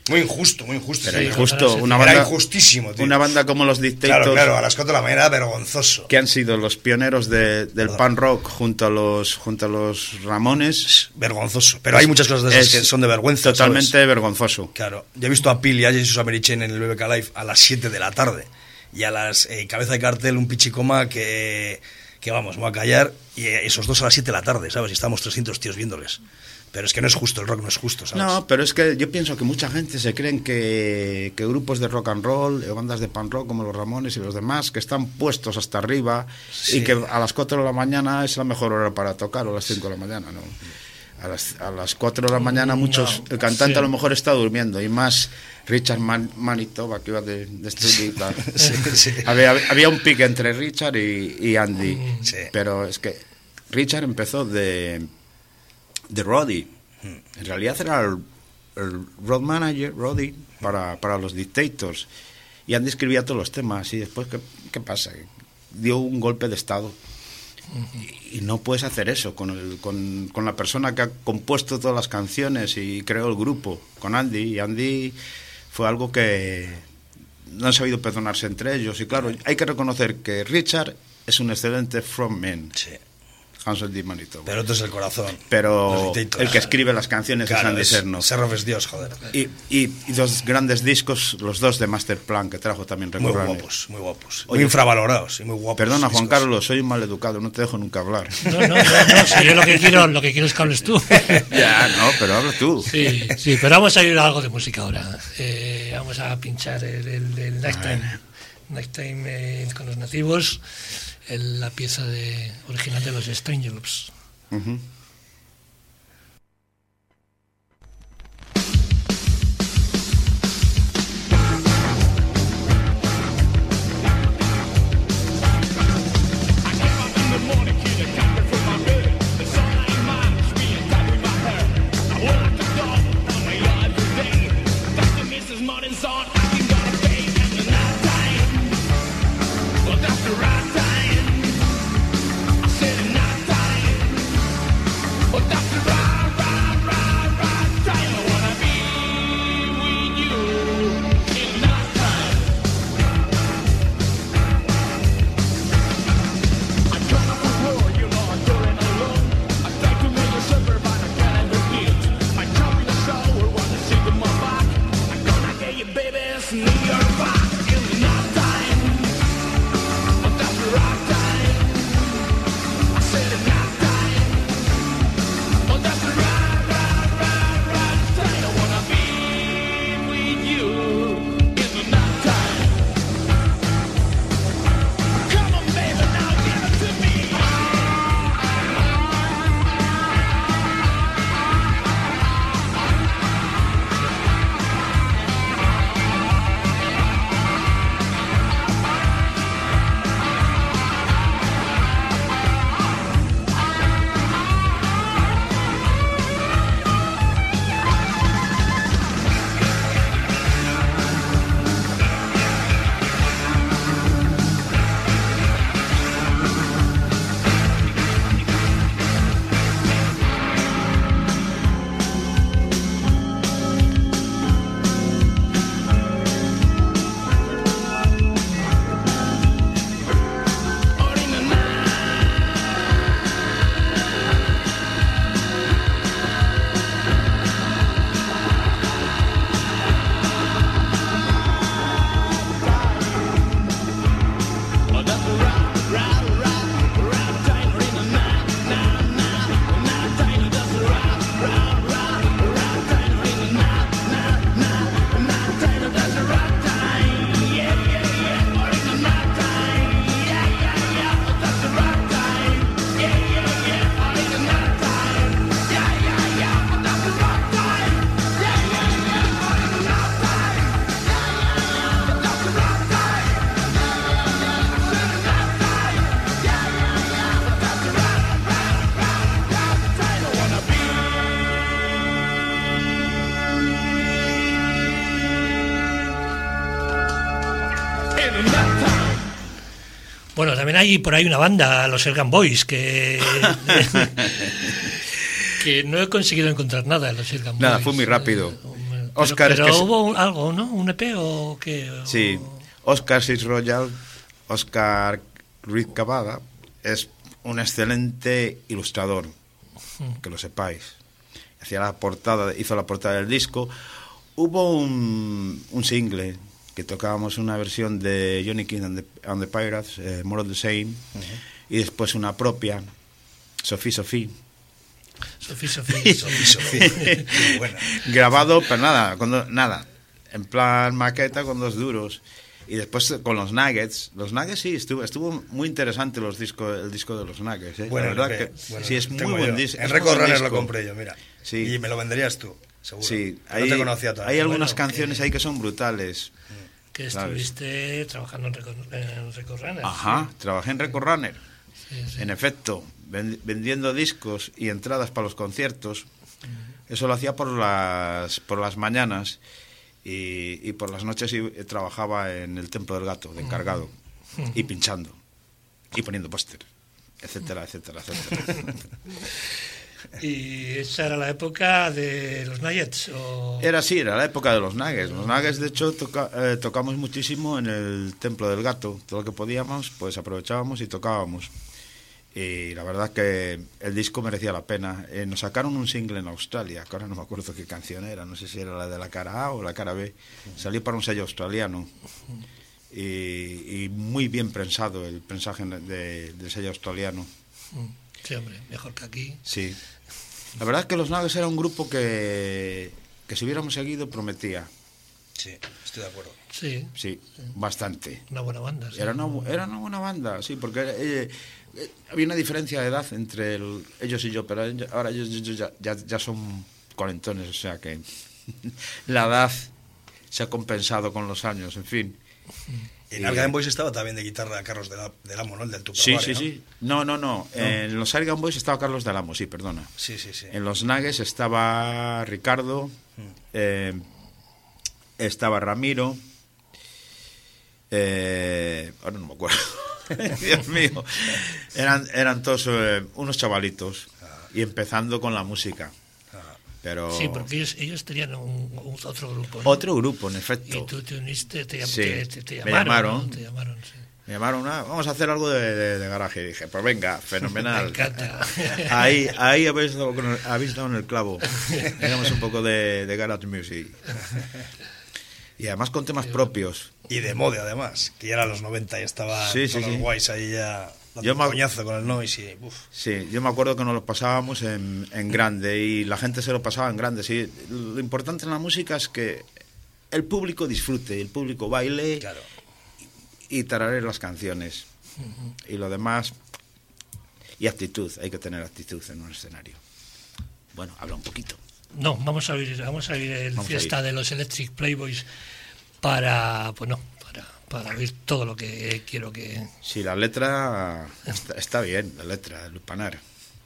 S3: Muy injusto.
S2: Pero
S1: Sí,
S2: injusto,
S1: sí,
S2: una
S3: Era
S2: banda,
S3: injustísimo, tío.
S2: una banda como los Dictators,
S3: Claro, a las 4 de la mañana era vergonzoso.
S2: que han sido los pioneros del punk rock junto a los Ramones,
S3: Vergonzoso. Pero hay muchas cosas de esas que son de vergüenza.
S2: totalmente
S3: ¿sabes?
S2: vergonzoso.
S3: Claro. Yo he visto a Pili y sus Americhain en el BBK Live a las 7 de la tarde. Y a las cabeza de cartel un pichicoma que vamos, me voy a callar. Y esos dos a las 7 de la tarde, ¿sabes? Y estamos 300 tíos viéndoles. Pero es que no es justo, el rock no es justo, ¿sabes?
S2: No, pero es que yo pienso que mucha gente se creen que grupos de rock and roll o bandas de punk rock como los Ramones y los demás, que están puestos hasta arriba y que a las 4 de la mañana es la mejor hora para tocar, o a las 5 de la mañana, ¿no? A las 4 de la mañana muchos, el cantante
S1: sí.
S2: a lo mejor está durmiendo, y más Richard Manitoba, que iba de estudio y tal.
S3: Sí.
S2: Había un pique entre Richard y Andy,
S3: Sí.
S2: pero es que Richard empezó de Roddy. En realidad era el road manager, Roddy, para los Dictators. Y Andy escribía todos los temas. Y después, ¿qué pasa? Dio un golpe de estado. Y no puedes hacer eso con la persona que ha compuesto todas las canciones y creó el grupo, con Andy. Y Andy fue algo que no han sabido perdonarse entre ellos. Y claro, hay que reconocer que Richard es un excelente frontman.
S3: Sí.
S2: Hansel D. Manitoba.
S3: Pero otro es el corazón.
S2: Pero
S3: Los Dictators.
S2: el que escribe las canciones
S3: Claro,
S2: es Andy Serno.
S3: Serroff es Dios, joder.
S2: Y dos grandes discos, los dos de Masterplan, que trajo también
S3: Muy
S2: Recurrane.
S3: guapos.
S2: Oye,
S3: muy infravalorados y muy guapos.
S2: Perdona, Juan
S3: discos.
S2: Carlos, soy un maleducado, no te dejo nunca hablar.
S1: No, si yo lo que quiero es que hables tú.
S2: Ya, no, pero habla tú.
S1: Sí, pero vamos a ir a algo de música ahora. Vamos a pinchar el Next Time con los nativos, la pieza original de los Strangelove.
S2: Ujú.
S1: Bueno, también hay por ahí una banda, los Ergan Boys, que no he conseguido encontrar nada de los Ergan Boys.
S2: Nada, fue muy rápido. Oscar
S1: pero
S2: es que
S1: hubo algo, ¿no? ¿Un EP o qué?
S2: sí, Oscar Six Royal, Oscar Ruiz Cavada, es un excelente ilustrador, que lo sepáis. Hizo la portada del disco. Hubo un single que tocábamos una versión de Johnny King and the Pirates, More of the Same, y después una propia, Sophie.
S1: Sophie.
S3: Qué buena.
S2: Grabado, pero nada, en plan maqueta con 2 duros. Y después con los Nuggets. Los Nuggets sí, estuvo muy interesante el disco de los Nuggets.
S3: Bueno,
S2: la verdad que sí, es muy buen disco.
S3: En Record Runner lo compré yo, mira.
S2: Sí.
S3: Y me lo venderías tú, seguro.
S2: Sí,
S3: no te conocía todavía.
S2: hay algunas canciones ahí que son brutales.
S1: Que estuviste trabajando en Record Runner.
S2: Ajá, trabajé en Record Runner.
S1: Sí.
S2: En efecto, vendiendo discos y entradas para los conciertos. Eso lo hacía por las mañanas. Y por las noches trabajaba en el Templo del Gato, de encargado, y pinchando, y poniendo póster, etcétera.
S1: ¿Y esa era la época de los Nuggets? ¿O?
S2: Era la época de los Nuggets. Los Nuggets, de hecho, tocamos muchísimo en el Templo del Gato. Todo lo que podíamos, pues aprovechábamos y tocábamos. Y la verdad que el disco merecía la pena. Nos sacaron un single en Australia, que ahora no me acuerdo qué canción era, no sé si era la de la cara A o la cara B. Salió para un sello australiano. Y muy bien pensado el mensaje del sello australiano.
S1: Sí, hombre, mejor que aquí.
S2: Sí. La verdad es que los Nuggets era un grupo que si hubiéramos seguido prometía.
S3: Sí, estoy de acuerdo.
S1: Sí,
S2: bastante.
S1: una buena banda. Sí.
S2: Era una buena banda, sí, porque había una diferencia de edad entre ellos y yo, pero ahora ellos ya son cuarentones, o sea que la edad se ha compensado con los años, en fin.
S3: Y en Argan Boys estaba también de guitarra Carlos del Amo, ¿no? El del
S2: Tupperware,
S3: sí.
S2: No. En los Argan Boys estaba Carlos del Amo, sí, perdona.
S3: Sí.
S2: En los Nuggets estaba Ricardo, estaba Ramiro, ahora no me acuerdo. Dios mío, eran todos unos chavalitos y empezando con la música. Pero
S1: sí, porque ellos tenían otro grupo, ¿no?
S2: Otro grupo, en efecto.
S1: Y tú te uniste, te
S2: me llamaron,
S1: ¿no? Te llamaron, sí.
S2: Me llamaron, vamos a hacer algo de garaje. Y dije, pues venga, fenomenal.
S1: Me encanta.
S2: Ahí habéis dado en el clavo. Digamos un poco de garage music. Y además con temas propios.
S3: Y de moda, además, que ya era los 90 y estaba todos los guays ahí ya dando un coñazo con el noise.
S2: Sí, yo me acuerdo que nos lo pasábamos en grande y la gente se lo pasaba en grande. Sí. Lo importante en la música es que el público disfrute, el público baile,
S3: claro,
S2: y tararé las canciones. Y lo demás, y actitud, hay que tener actitud en un escenario. Bueno, habla un poquito.
S1: No, vamos a oír el fiesta de los Electric Playboys para oír todo lo que quiero que...
S2: Sí, la letra está bien, la letra de Lupanar.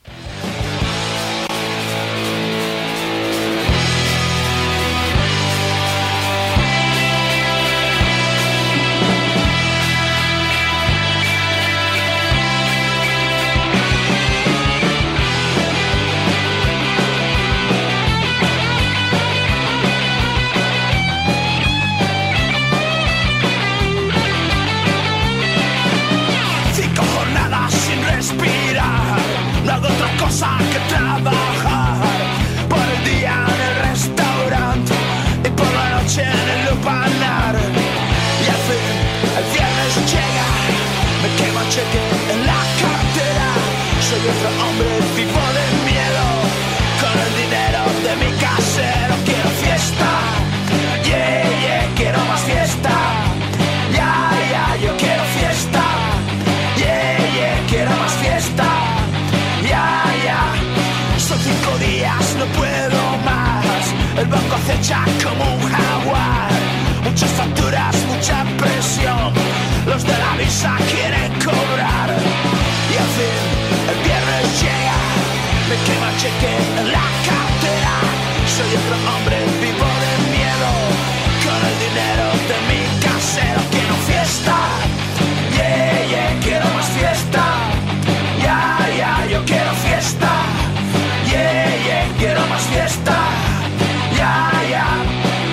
S5: No hago otra cosa que trabajar. Por el día en el restaurante y por la noche en el lupanar. Y al fin el viernes llega, me quema un cheque en la cartera. Soy otro hombre vivo de miedo, con el dinero de mi casero. Quiero fiesta, yeah, quiero más fiesta. Ya, yo quiero fiesta, yeah, quiero más fiesta. Ya, son 5 días, no puedo más. El banco acecha como un jaguar. Muchas facturas, mucha presión. Los de la visa quieren cobrar. Y al fin, el viernes llega, me quema el cheque en la cartera. Soy otro hombre vivo de miedo, con el dinero de mi casero. Quiero fiesta, yeah, quiero más fiesta. Ya, yo quiero fiesta, yeah, quiero más fiesta, ya,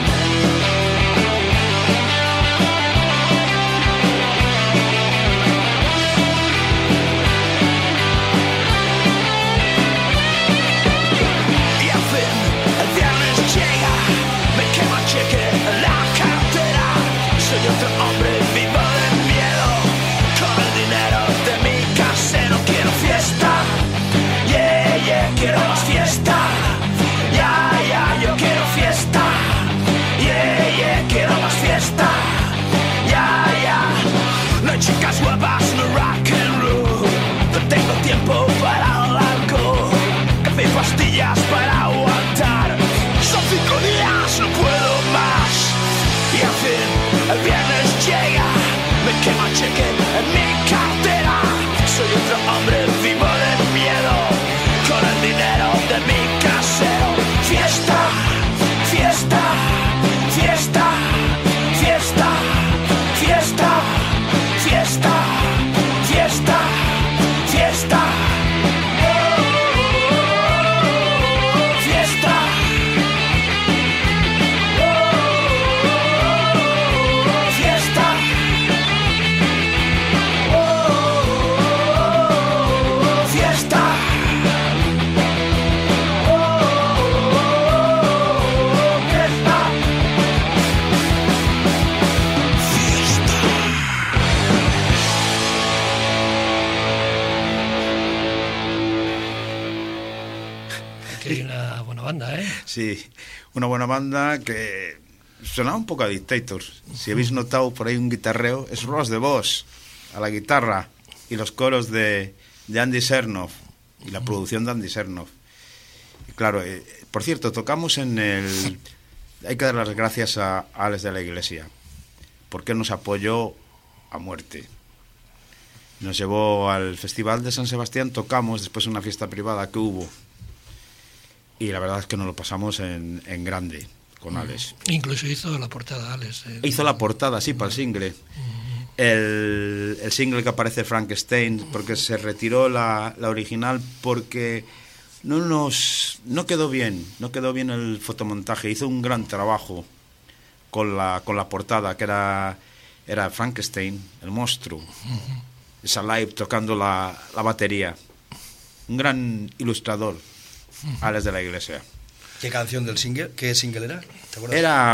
S5: más no rock and roll. No tengo tiempo para el alcohol, café y pastillas para aguantar. Son 5 días, no puedo más. Y al fin, el viernes llega, me quema el cheque en mi cartera. Soy otro hombre vivo de miedo, con el dinero de mi casero. Fiesta, fiesta, fiesta, fiesta, fiesta, fiesta, fiesta, fiesta. Fiesta. Fiesta. Fiesta.
S1: Que hay una buena banda, ¿eh?
S2: Sí, una buena banda que sonaba un poco a Dictators. Si habéis notado por ahí un guitarreo, es Ross de Vos a la guitarra y los coros de Andy Sernoff y la producción de Andy Sernoff. Y claro, por cierto, tocamos en el... Hay que dar las gracias a Alex de la Iglesia, porque él nos apoyó a muerte. Nos llevó al Festival de San Sebastián, tocamos después una fiesta privada que hubo. Y la verdad es que nos lo pasamos en grande con Alex.
S1: Incluso hizo la portada, Alex.
S2: Hizo la portada, sí, para el single. El single que aparece Frankenstein, porque se retiró la original porque no quedó bien el fotomontaje. Hizo un gran trabajo con la portada, que era Frankenstein, el monstruo. Esa live tocando la batería. Un gran ilustrador. Alex de la Iglesia.
S3: ¿Qué canción del single? ¿Qué single era? ¿Te acuerdas?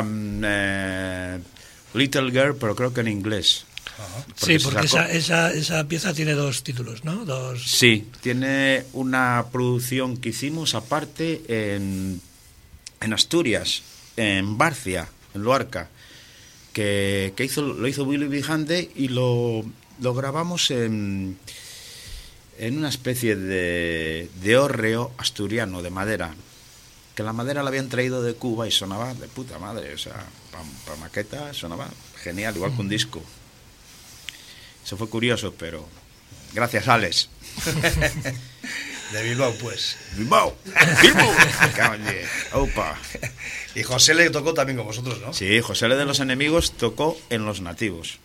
S2: Era Little Girl, pero creo que en inglés.
S3: Ajá.
S1: Sí, porque esa pieza tiene 2 títulos, ¿no?
S2: Sí, tiene una producción que hicimos aparte en Asturias, en Barcia, en Luarca, que lo hizo Willy Vijande y lo grabamos en una especie de hórreo asturiano de madera, que la madera la habían traído de Cuba y sonaba de puta madre, o sea, para maqueta sonaba genial, igual que un disco. Eso fue curioso, pero gracias, Alex.
S3: De Bilbao, pues.
S2: ¡Bilbao! ¡Bilbao! ¡Opa!
S3: Y José le tocó también con vosotros, ¿no?
S2: Sí, José Le de los Enemigos tocó en Los Nativos.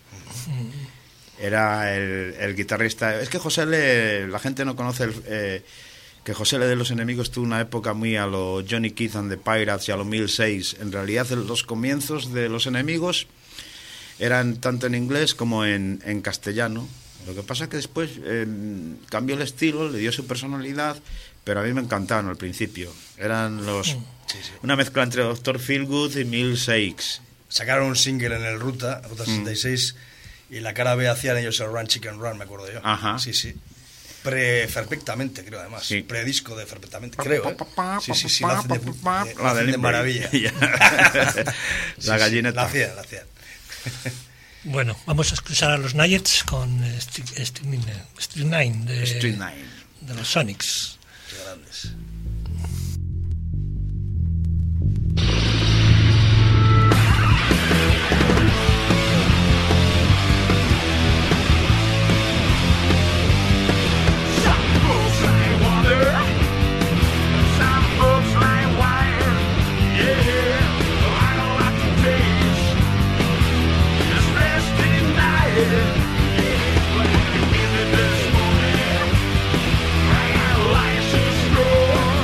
S2: Era el guitarrista. Es que José Le, la gente no conoce que José Le de los Enemigos tuvo una época muy a lo Johnny Keith and the Pirates y a lo 1006. En realidad los comienzos de Los Enemigos eran tanto en inglés como en castellano. Lo que pasa es que después cambió el estilo, le dio su personalidad, pero a mí me encantaban al principio. Eran una mezcla entre Dr. Feelgood y 1006.
S3: Sacaron un single en el Ruta 66, y la cara B hacían ellos el Run Chicken Run, me acuerdo yo.
S2: Ajá.
S3: Sí, sí. Perfectamente, creo, además. Sí. Predisco de Perfectamente, creo. Sí, lo hacen de maravilla.
S2: La gallineta.
S3: La hacían.
S1: Bueno, vamos a escuchar a los Nuggets con Street 9 de los Sonics.
S3: Qué grandes.
S5: License, no.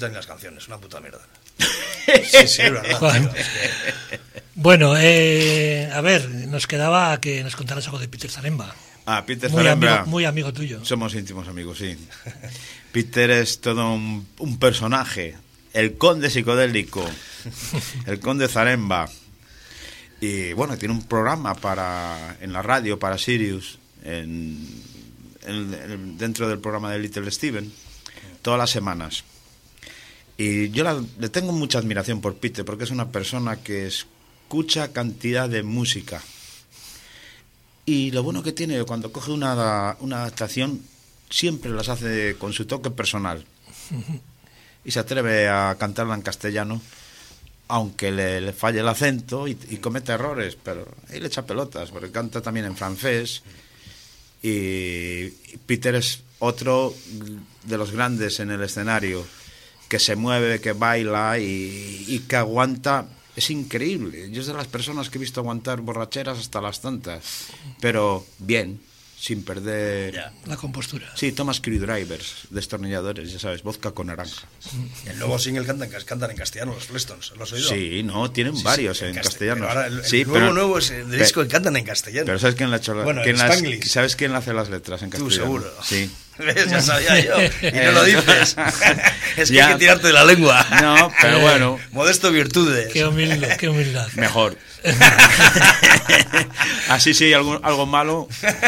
S3: compositor ni las canciones, una puta mierda. Sí, es verdad.
S1: Juan.
S3: Tío, es que...
S1: Bueno, a ver, nos quedaba que nos contaras algo de Peter Zaremba.
S2: Peter
S1: Muy
S2: Zaremba.
S1: muy amigo tuyo.
S2: Somos íntimos amigos, sí. Peter es todo un personaje. El conde psicodélico. El conde Zaremba. Y bueno, tiene un programa en la radio para Sirius, dentro del programa de Little Steven, todas las semanas. Y yo le tengo mucha admiración por Peter, porque es una persona que escucha cantidad de música. Y lo bueno que tiene, cuando coge una adaptación, siempre las hace con su toque personal. Y se atreve a cantarla en castellano, aunque le falle el acento y comete errores, pero ahí le echa pelotas, porque canta también en francés. Y Peter es otro de los grandes en el escenario, que se mueve, que baila y que aguanta. Es increíble. Yo es de las personas que he visto aguantar borracheras hasta las tantas, pero bien, sin perder...
S1: La compostura.
S2: Sí, toma screwdrivers, destornilladores, ya sabes, vodka con naranja.
S3: El nuevo single cantan en castellano, los Flintstones, ¿lo has oído?
S2: Sí, no, tienen varios en castellano.
S3: Pero ahora el
S2: sí,
S3: nuevo es el disco que cantan en castellano.
S2: Pero ¿sabes quién le ha hecho
S3: Bueno,
S2: ¿sabes quién le hace las letras en castellano?
S3: Tú, seguro.
S2: Sí.
S3: ¿Ves? Ya sabía yo. Y no lo dices. Es que hay que tirarte de la lengua.
S2: No, pero bueno.
S3: Modesto virtudes.
S1: Qué humildad.
S2: Mejor. Así sí, algo malo.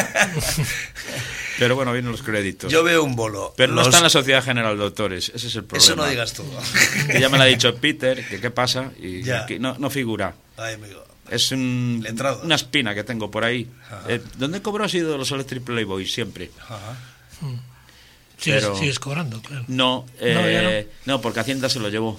S2: Pero bueno, vienen los créditos.
S3: Yo veo un bolo.
S2: Pero no está en la Sociedad General de Autores, ese es el problema.
S3: Eso no digas tú.
S2: Que ya me lo ha dicho Peter, que qué pasa, y
S3: Ya.
S2: que no figura.
S3: Ay, amigo.
S2: Es
S3: Letrado.
S2: una espina que tengo por ahí. ¿Dónde cobró ha sido de los Electric Playboys siempre?
S3: Ajá.
S2: Pero-
S1: Sigues cobrando, claro.
S2: No,
S1: ya
S2: no, porque Hacienda se lo llevó.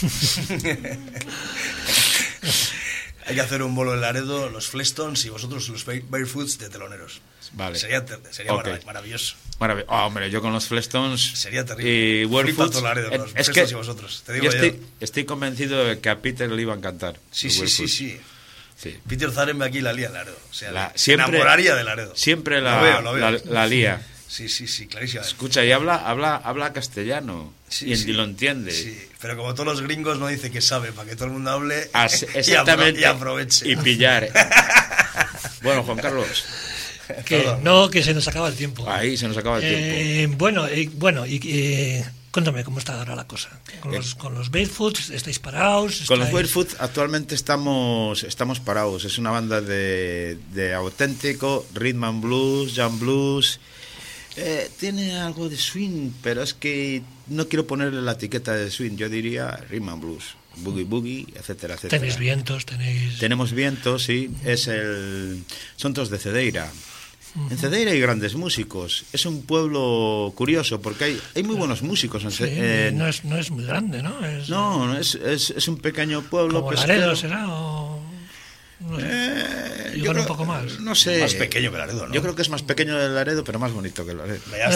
S3: Hay que hacer un bolo en Laredo, los Flintstones y vosotros los Barefoots de teloneros.
S2: Vale.
S3: Sería
S2: Ok.
S3: maravilloso.
S2: Hombre, yo con los Flintstones
S3: Sería terrible.
S2: y
S3: Flipa
S2: Werewolves,
S3: todo Laredo, los
S2: es
S3: Flintstones
S2: que
S3: y vosotros. Te digo
S2: yo
S3: yo.
S2: estoy convencido de que a Peter le iba a encantar.
S3: Sí,
S2: los
S3: sí, sí,
S2: Werewolves.
S3: sí.
S2: Sí.
S3: Peter Zaremba aquí la lía en Laredo. O sea, se
S2: Siempre-
S3: enamoraría de Laredo.
S2: Siempre
S3: Lo veo.
S2: la lía.
S3: Sí, clarísimo.
S2: Escucha, y habla castellano.
S3: Sí,
S2: y
S3: sí.
S2: lo entiende.
S3: Sí, pero como todos los gringos no dice que sabe, para que todo el mundo hable
S2: Exactamente.
S3: y aproveche.
S2: Y pillar. Bueno, Juan Carlos,
S1: Que se nos acaba el tiempo.
S2: ahí se nos acaba el tiempo.
S1: Cuéntame cómo está ahora la cosa. Con los Barefoots estáis parados.
S2: Con los
S1: estáis-
S2: Barefoot actualmente estamos parados. Es una banda de auténtico rhythm and blues, jam blues. Tiene algo de swing, pero es que no quiero ponerle la etiqueta de swing. Yo diría rhythm and blues, boogie, etcétera, etcétera.
S1: Tenéis vientos,
S2: Tenemos vientos, sí. Son todos de Cedeira. En Cedeira hay grandes músicos. Es un pueblo curioso porque hay muy buenos músicos en
S1: Sí, no es muy grande, ¿no?
S2: No, es un pequeño pueblo.
S1: Como
S2: pesquero.
S1: Laredo será o... No sé.
S2: Yo
S1: Igual
S2: creo-
S1: un poco más.
S2: No sé.
S3: Más pequeño que Laredo, ¿no?
S2: Yo creo que es más pequeño que Laredo, pero más bonito que Laredo.
S3: Ya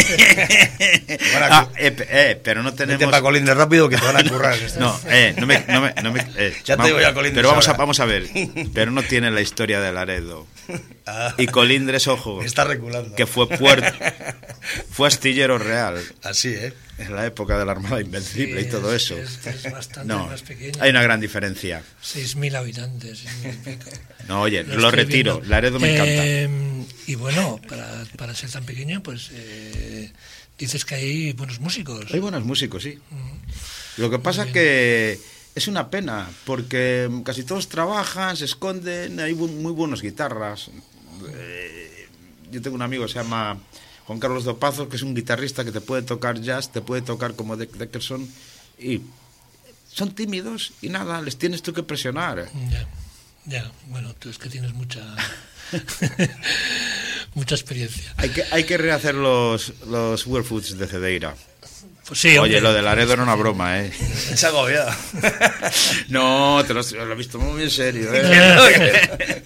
S3: está.
S2: Pero no tenemos.
S3: Vete para Colinde rápido que te van a currar.
S2: No,
S3: Ya te digo yo a Colindres
S2: Pero
S3: ahora.
S2: vamos a ver. Pero no tiene la historia de Laredo.
S3: Ah,
S2: Y Colindres, ojo,
S3: me está reculando.
S2: que fue puerto, fue astillero real
S3: Así, ¿eh?
S2: en la época de la Armada Invencible y todo eso.
S1: Es bastante
S2: No,
S1: más pequeño.
S2: hay una gran diferencia.
S1: 6.000 habitantes. 6.000 y pico.
S2: No, oye,
S1: Lo
S2: lo
S1: estoy
S2: retiro.
S1: viendo.
S2: Laredo me encanta.
S1: Y bueno, para ser tan pequeño, pues dices que hay buenos músicos.
S2: Hay buenos músicos, sí. Lo que pasa que es una pena, porque casi todos trabajan, se esconden, hay muy buenos guitarras. Yo tengo un amigo que se llama Juan Carlos Dopazos, que es un guitarrista que te puede tocar jazz, te puede tocar como Dickerson, y son tímidos y nada, les tienes tú que presionar.
S1: Ya, bueno, tú es que tienes mucha mucha experiencia.
S2: Hay que rehacer los Werewolves de Cedeira.
S1: Pues sí,
S2: Oye,
S1: hombre.
S2: lo de Laredo era una broma, ¿eh?
S3: Se ha agobiado.
S2: No, te lo he visto muy en serio, ¿eh?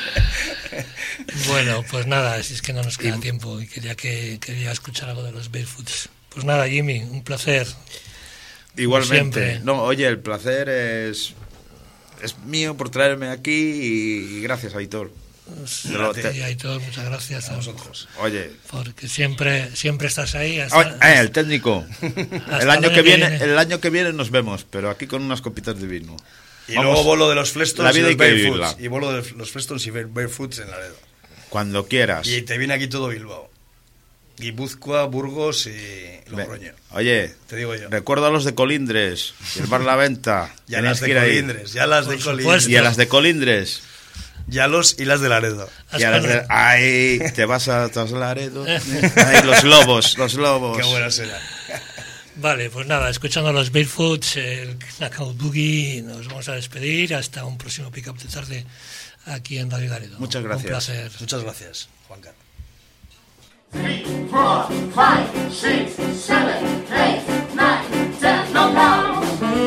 S1: Bueno, pues nada, si es que no nos queda tiempo y quería escuchar algo de los Barefoots. Pues nada, Jimmy, un placer.
S2: Igualmente.
S1: Siempre.
S2: No, oye, el placer es mío por traerme aquí y gracias, Aitor.
S1: Y a todos, muchas gracias
S3: A vosotros.
S2: Oye,
S1: porque siempre estás ahí. Hasta,
S2: el técnico. El año que viene nos vemos, pero aquí con unas copitas de vino.
S3: Y luego bolo de los Flestons
S2: la vida
S3: y
S2: hay
S3: los
S2: que
S3: Barefoots.
S2: vivirla.
S3: Y bolo de los Flestons y Barefoots en Laredo.
S2: Cuando quieras.
S3: Y te viene aquí todo Bilbao. Guipúzcoa, Burgos y Logroño.
S2: Oye,
S3: te digo yo.
S2: Recuerdo a los de Colindres, y el bar La Venta.
S3: Ya las de Colindres, ya las de Colindres.
S2: Y a las de Colindres.
S3: Ya los y las de Laredo.
S2: Y a las de... Ay, te vas a Laredo. Ay, los lobos.
S3: Qué buena será.
S1: Vale, pues nada, escuchando a los Barefoots, el Knockout Boogie, nos vamos a despedir hasta un próximo pick up de tarde aquí en Radio Laredo.
S2: Muchas gracias.
S1: Un placer.
S3: Muchas gracias, Juan Carlos.
S5: 3, 4, 5, 6, 7, 8, 9, 10, knockout.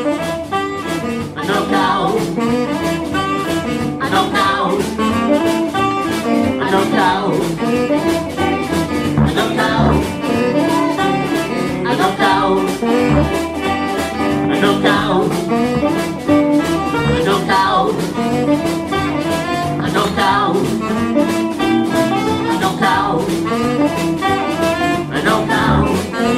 S5: A knockout. A knockout. A knockout. A knockout. A knockout. A knockout. A knockout. A knockout. A knockout. A knockout.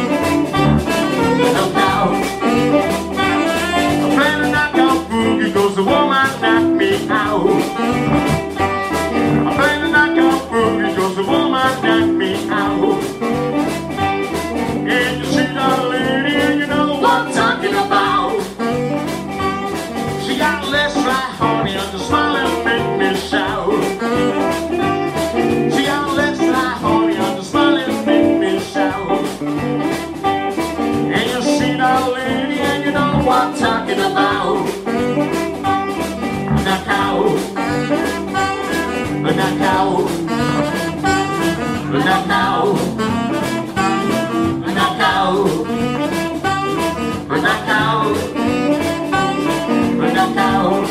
S5: A knockout. I'm playing a knockout boogie 'cause the woman knocked me out. I'm playing a knockout boogie 'cause the woman knocked me out. And you see that lady and you know what I'm talking about. She got less like honey and the smile and make me shout. She got less like honey and the smile and make me shout. And you see that lady and you know what I'm talking about. Knockout. A knockout. A knockout. A knockout. A knockout. A knockout.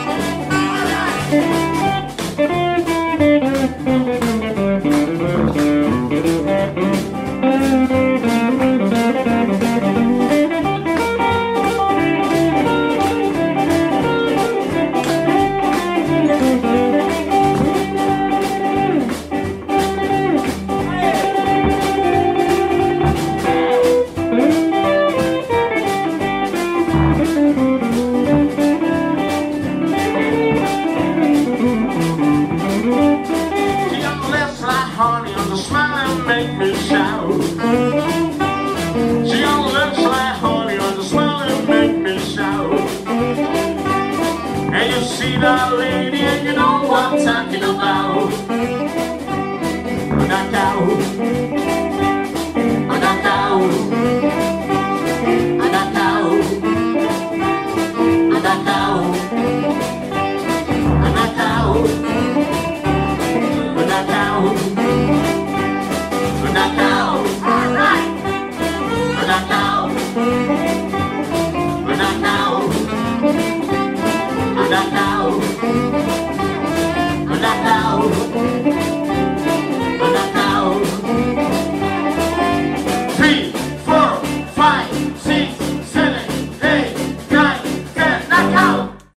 S5: That lady and you know what I'm talking about. A knockout. A knockout. A knockout. A knockout. A knockout. A knockout. A knockout. All right. A knockout. A knockout. A knockout.